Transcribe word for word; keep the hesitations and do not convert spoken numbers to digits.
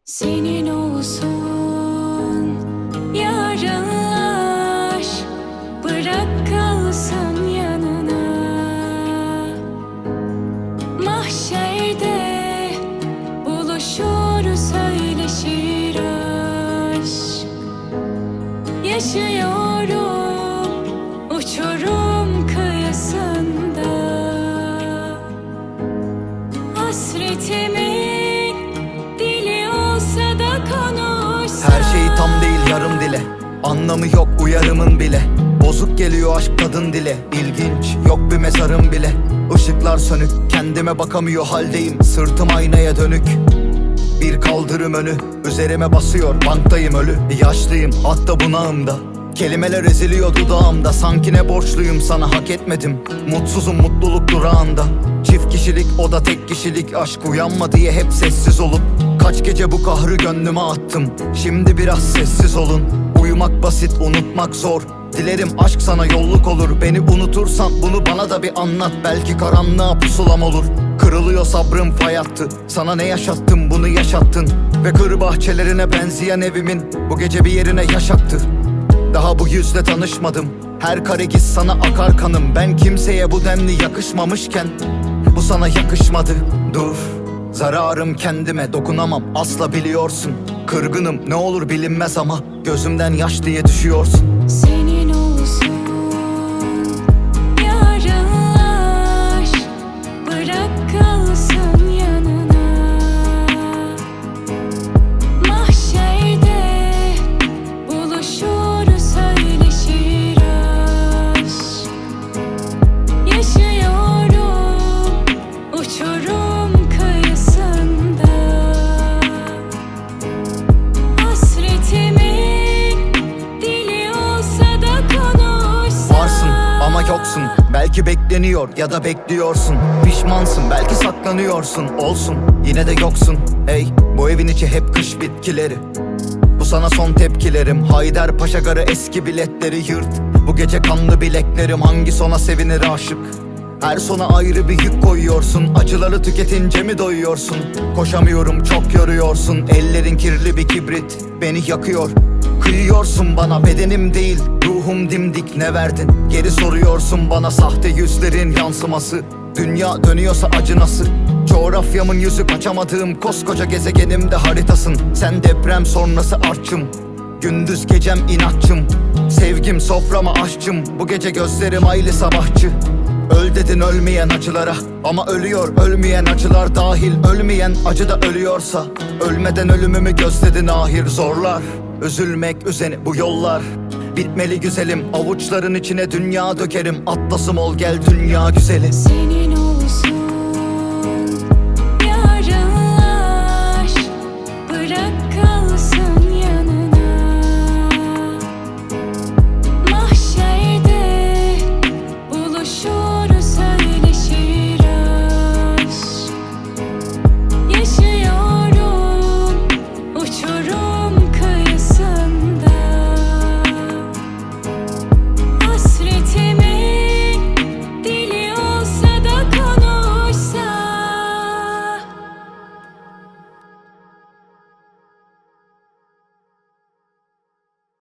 Senin olsun yarınlar, bırak kalsın yanına. Mahşerde buluşur, söyleşir aşk. Yaşıyorum uçurum kıyısında. Hasretimin dili olsa da konuşsa. Her şey tam değil, yarım dile. Anlamı yok uyarımın bile. Bozuk geliyor aşk kadın dile. İlginç, yok bir mezarım bile. Işıklar sönük, kendime bakamıyor haldeyim. Sırtım aynaya dönük. Bir kaldırım önü, üzerime basıyor, banktayım ölü. Yaşlıyım, hatta bunağımda. Kelimeler eziliyor dudağımda. Sanki ne borçluyum sana, hak etmedim. Mutsuzum mutluluk durağında. Çift kişilik, o da tek kişilik. Aşk uyanma diye hep sessiz olup kaç gece bu kahrı gönlüme attım. Şimdi biraz sessiz olun. Uyumak basit, unutmak zor. Dilerim aşk sana yolluk olur. Beni unutursan bunu bana da bir anlat. Belki karanlığa pusulam olur. Kırılıyor sabrım, fay attı. Sana ne yaşattım, bunu yaşattın. Ve kır bahçelerine benzeyen evimin bu gece bir yerine yaşattı. Daha bu yüzle tanışmadım. Her kare giz sana akar kanım. Ben kimseye bu denli yakışmamışken bu sana yakışmadı. Dur, zararım kendime, dokunamam asla biliyorsun. Kırgınım, ne olur bilinmez ama gözümden yaş diye düşüyorsun. Senin olsun yarınlar, bırak kalsın yanına. Mahşerde buluşur, söyleşir aşk. Yaşıyorum uçurum kıyısında. Hasretimin dili olsa da konuşsa. Varsın ama yoksun, belki bekleniyor ya da bekliyorsun. Pişmansın, belki saklanıyorsun. Olsun, yine de yoksun. Hey, bu evin içi hep kış bitkileri. Bu sana son tepkilerim. Haydarpaşa garı eski biletleri yırt. Bu gece kanlı bileklerim. Hangi sona sevinir aşık? Her sona ayrı bir yük koyuyorsun. Acıları tüketince mi doyuyorsun? Koşamıyorum, çok yoruyorsun. Ellerin kirli bir kibrit, beni yakıyor. Kıyıyorsun bana, bedenim değil ruhum dimdik, ne verdin? Geri soruyorsun bana, sahte yüzlerin yansıması. Dünya dönüyorsa acı nasıl? Coğrafyamın yüzü, kaçamadığım koskoca gezegenimde haritasın. Sen deprem sonrası artçım, gündüz gecem inatçım. Sevgim soframa aşçım, bu gece gözlerim aylı sabahçı. Öl dedin ölmeyen acılara, ama ölüyor ölmeyen acılar dahil. Ölmeyen acı da ölüyorsa, ölmeden ölümümü gözledin ahir. Zorlar, üzülmek üzeni bu yollar. Bitmeli güzelim, avuçların içine dünya dökerim. Atlasım ol gel dünya güzeli. Senin